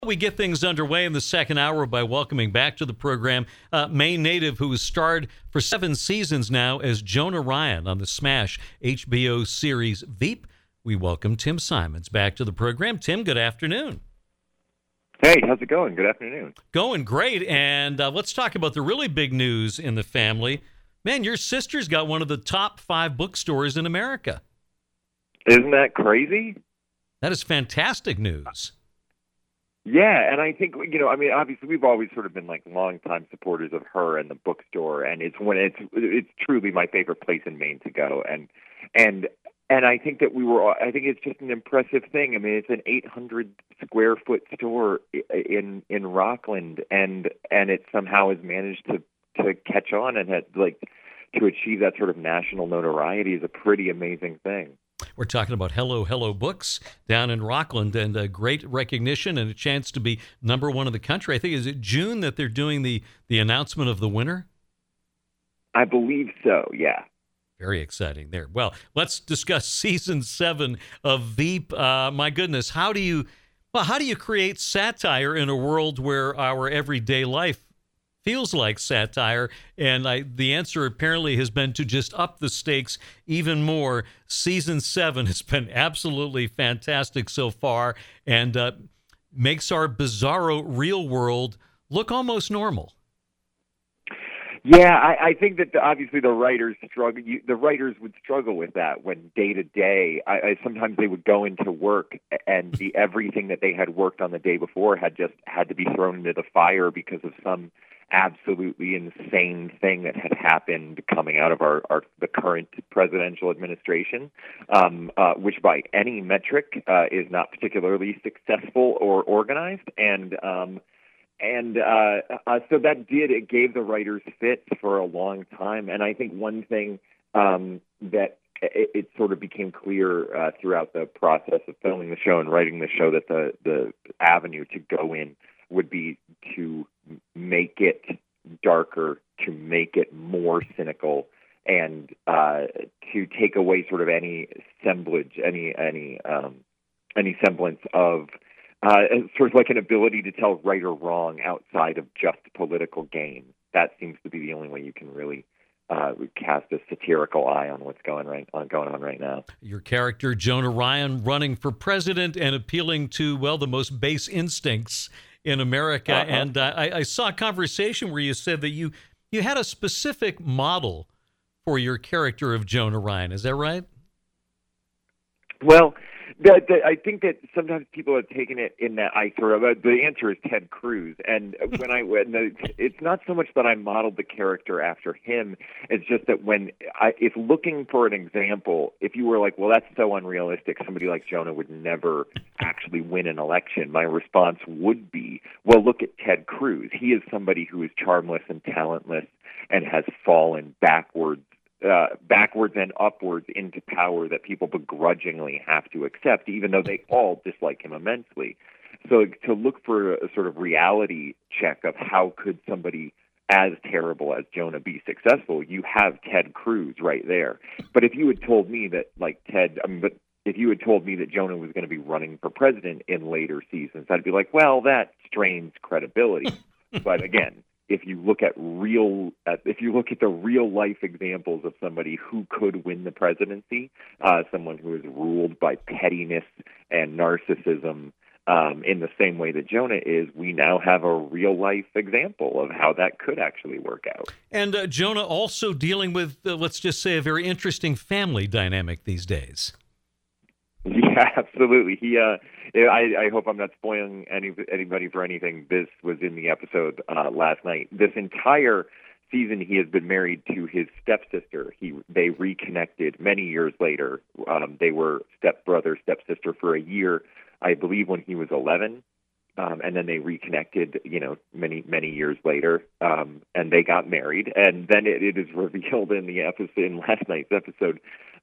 We get things underway in the second hour by welcoming back to the program Maine native who has starred for 7 seasons now as Jonah Ryan on the Smash HBO series Veep. We welcome Tim Simons back to the program. Tim, good afternoon. Hey, how's it going? Good afternoon. Going great, and let's talk about the really big news in the family. Man, your sister's got one of the top 5 bookstores in America. Isn't that crazy? That is fantastic news. Yeah, and I think, obviously we've always sort of been like longtime supporters of her and the bookstore, and it's truly my favorite place in Maine to go, and I think that I think it's just an impressive thing. I mean, it's an 800 square foot store in Rockland, and it somehow has managed to catch on and to achieve that sort of national notoriety is a pretty amazing thing. We're talking about Hello Hello Books down in Rockland, and a great recognition and a chance to be #1 in the country. I think, is it June that they're doing the announcement of the winner? I believe so, yeah. Very exciting there. Well, let's discuss season 7 of Veep. My goodness, how do you create satire in a world where our everyday life feels like satire? And the answer apparently has been to just up the stakes even more. Season 7 has been absolutely fantastic so far, and makes our bizarro real world look almost normal. Yeah, I think that obviously the writers struggle. The writers would struggle with that when day to day. Sometimes they would go into work and everything that they had worked on the day before had to be thrown into the fire because of some absolutely insane thing that had happened coming out of the current presidential administration, which by any metric is not particularly successful or organized, so it gave the writers fits for a long time. And I think one thing that it sort of became clear throughout the process of filming the show and writing the show that the avenue to go in would be to make it darker, to make it more cynical, and to take away sort of any semblance of sort of like an ability to tell right or wrong outside of just political gain. That seems to be the only way you can really cast a satirical eye on what's going on right now. Your character, Jonah Ryan, running for president and appealing to, the most base instincts in America. Uh-huh. And I saw a conversation where you said that you had a specific model for your character of Jonah Ryan. Is that right? Well, I think that sometimes people have taken it in that the answer is Ted Cruz, and it's not so much that I modeled the character after him. It's just that if looking for an example, if you were like, well, that's so unrealistic, somebody like Jonah would never actually win an election, my response would be, well, look at Ted Cruz. He is somebody who is charmless and talentless and has fallen backwards and upwards into power that people begrudgingly have to accept, even though they all dislike him immensely. So to look for a sort of reality check of how could somebody as terrible as Jonah be successful, you have Ted Cruz right there. But if you had told me that, if you had told me that Jonah was going to be running for president in later seasons, I'd be like, well, that strains credibility. But again, if you look at the real life examples of somebody who could win the presidency, someone who is ruled by pettiness and narcissism in the same way that Jonah is, we now have a real life example of how that could actually work out. And Jonah also dealing with, let's just say, a very interesting family dynamic these days. Yeah, absolutely. I hope I'm not spoiling anybody for anything. This was in the episode last night. This entire season, he has been married to his stepsister. They reconnected many years later. They were stepbrother, stepsister for a year, I believe, when he was 11. And then they reconnected, many years later, and they got married. And then it is revealed in last night's episode,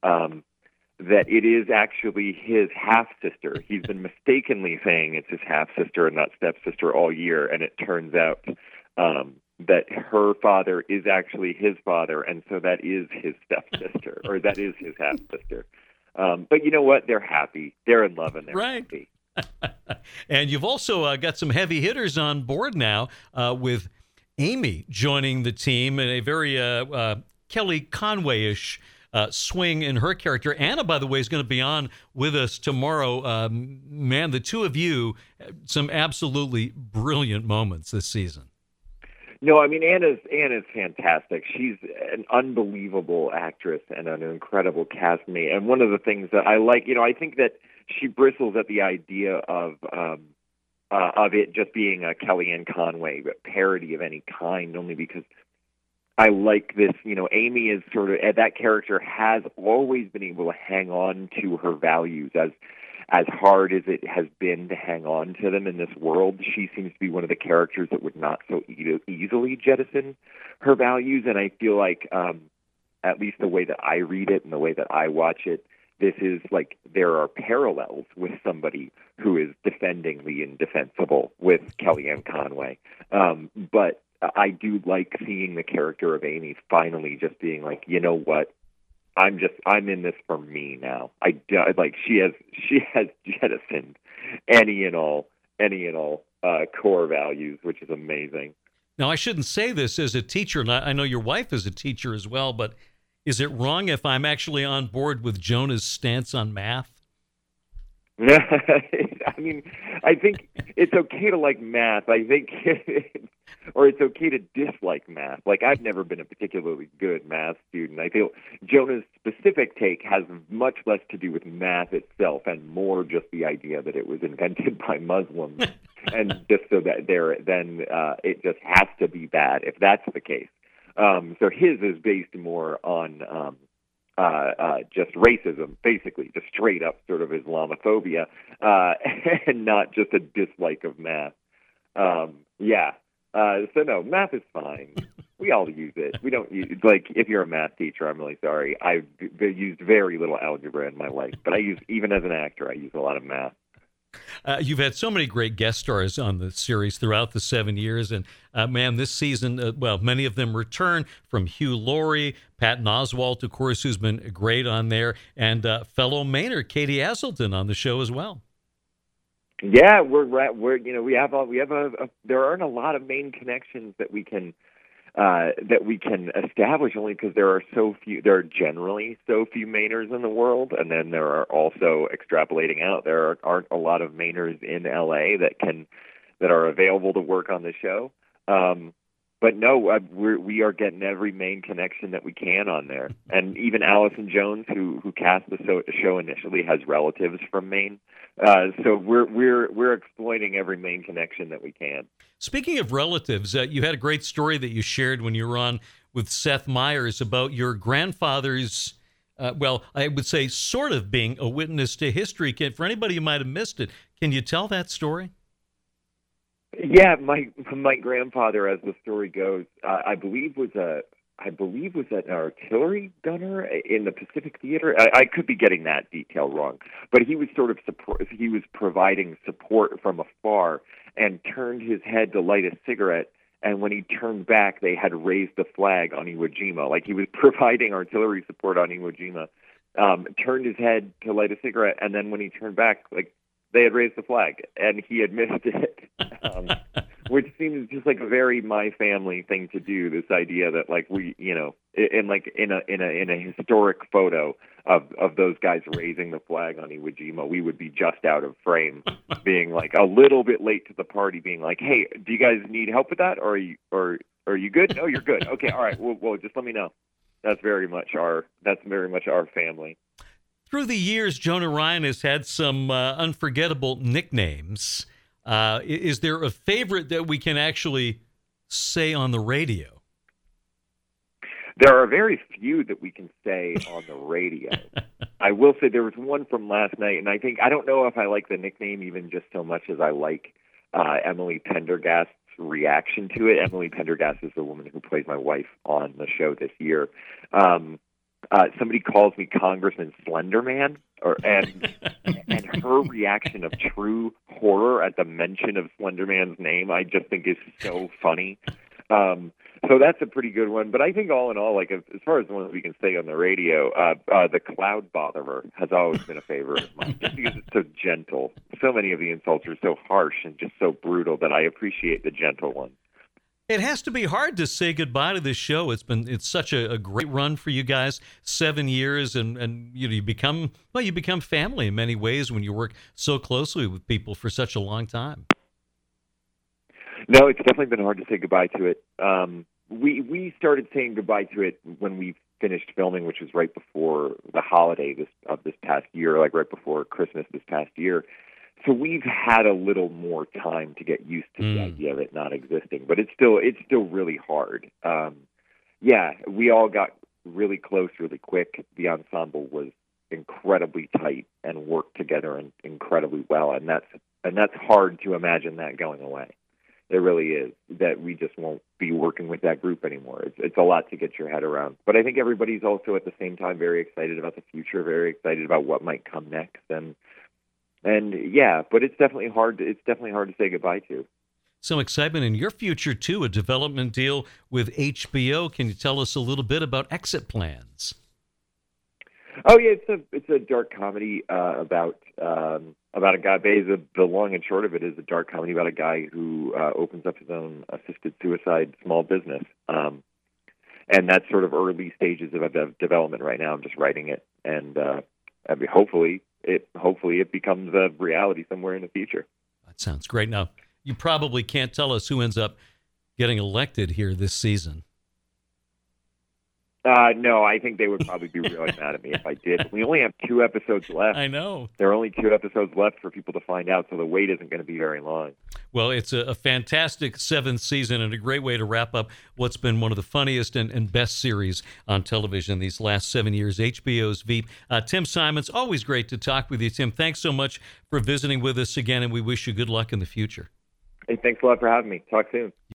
that it is actually his half-sister. He's been mistakenly saying it's his half-sister and not stepsister all year, and it turns out that her father is actually his father, and so that is his stepsister, or that is his half-sister. But you know what? They're happy. They're in love, and they're happy. And you've also got some heavy hitters on board now with Amy joining the team in a very Kelly Conway-ish swing in her character. Anna, by the way, is going to be on with us tomorrow. Man, the two of you, some absolutely brilliant moments this season. No, I mean, Anna's fantastic. She's an unbelievable actress and an incredible castmate. And one of the things that I like, I think that she bristles at the idea of it just being a Kellyanne Conway parody of any kind, only because I like this. Amy is sort of, that character has always been able to hang on to her values as hard as it has been to hang on to them in this world. She seems to be one of the characters that would not so easily jettison her values. And I feel like, at least the way that I read it and the way that I watch it, this is like there are parallels with somebody who is defending the indefensible with Kellyanne Conway. But I do like seeing the character of Amy finally just being like, you know what? I'm in this for me now. She has jettisoned any and all core values, which is amazing. Now, I shouldn't say this as a teacher, and I know your wife is a teacher as well, but is it wrong if I'm actually on board with Jonah's stance on math? I mean, I think it's okay to like math. I think, or it's okay to dislike math. Like, I've never been a particularly good math student. I feel Jonah's specific take has much less to do with math itself and more just the idea that it was invented by Muslims, and just so that it just has to be bad if that's the case. So his is based more on just racism, basically, just straight up sort of Islamophobia, and not just a dislike of math. So no, math is fine. We all use it. We don't use, if you're a math teacher, I'm really sorry. I've used very little algebra in my life, but even as an actor, I use a lot of math. You've had so many great guest stars on the series throughout the 7 years. And, man, this season, many of them return, from Hugh Laurie, Patton Oswalt, of course, who's been great on there, and fellow Mainer, Katie Aselton, on the show as well. Yeah, there aren't a lot of main connections that we can establish, only because there are generally so few Mainers in the world, and then there are also, extrapolating out, there aren't a lot of Mainers in LA that are available to work on the show. But no, we are getting every main connection that we can on there, and even Allison Jones, who cast the show initially, has relatives from Maine. So we're exploiting every main connection that we can. Speaking of relatives, you had a great story that you shared when you were on with Seth Meyers about your grandfather's, I would say sort of being a witness to history. For anybody who might have missed it, can you tell that story? Yeah, my grandfather, as the story goes, I believe was an artillery gunner in the Pacific Theater. I could be getting that detail wrong, but he was sort of he was providing support from afar and turned his head to light a cigarette. And when he turned back, they had raised the flag on Iwo Jima. Like, he was providing artillery support on Iwo Jima. Turned his head to light a cigarette, and then when he turned back, they had raised the flag, and he had missed it, which seems just like a very my family thing to do. This idea that we, in a historic photo of those guys raising the flag on Iwo Jima, we would be just out of frame, being a little bit late to the party, being like, "Hey, do you guys need help with that, or are you good? No, you're good. Okay, all right. Well, just let me know." That's very much our family. Through the years, Jonah Ryan has had some unforgettable nicknames. Is there a favorite that we can actually say on the radio? There are very few that we can say on the radio. I will say there was one from last night, and I don't know if I like the nickname even just so much as I like Emily Pendergast's reaction to it. Emily Pendergast is the woman who plays my wife on the show this year. Somebody calls me Congressman Slenderman, and her reaction of true horror at the mention of Slenderman's name, I just think is so funny. So that's a pretty good one. But I think all in all, like as far as the ones we can say on the radio, the Cloud Botherer has always been a favorite of mine, just because it's so gentle. So many of the insults are so harsh and just so brutal that I appreciate the gentle ones. It has to be hard to say goodbye to this show. It's such a great run for you guys, 7 years, and you become family in many ways when you work so closely with people for such a long time. No, it's definitely been hard to say goodbye to it. We started saying goodbye to it when we finished filming, which was right before the holiday this past year, like right before Christmas this past year. So we've had a little more time to get used to the idea of it not existing, but it's still really hard. Yeah, we all got really close really quick. The ensemble was incredibly tight and worked together incredibly well, and that's hard to imagine that going away. It really is, that we just won't be working with that group anymore. It's a lot to get your head around. But I think everybody's also at the same time very excited about the future, very excited about what might come next, and yeah, but it's definitely hard. It's definitely hard to say goodbye to. Some excitement in your future too, a development deal with HBO. Can you tell us a little bit about exit plans? Oh yeah, it's a dark comedy about a guy. The long and short of it is a dark comedy about a guy who opens up his own assisted suicide small business, and that's sort of early stages of development right now. I'm just writing it, and hopefully it becomes a reality somewhere in the future. That sounds great. Now, you probably can't tell us who ends up getting elected here this season. No, I think they would probably be really mad at me if I did. We only have 2 episodes left. I know. There are only 2 episodes left for people to find out, so the wait isn't going to be very long. Well, it's a fantastic 7th season and a great way to wrap up what's been one of the funniest and best series on television these last 7 years, HBO's Veep. Tim Simons, always great to talk with you, Tim. Thanks so much for visiting with us again, and we wish you good luck in the future. Hey, thanks a lot for having me. Talk soon.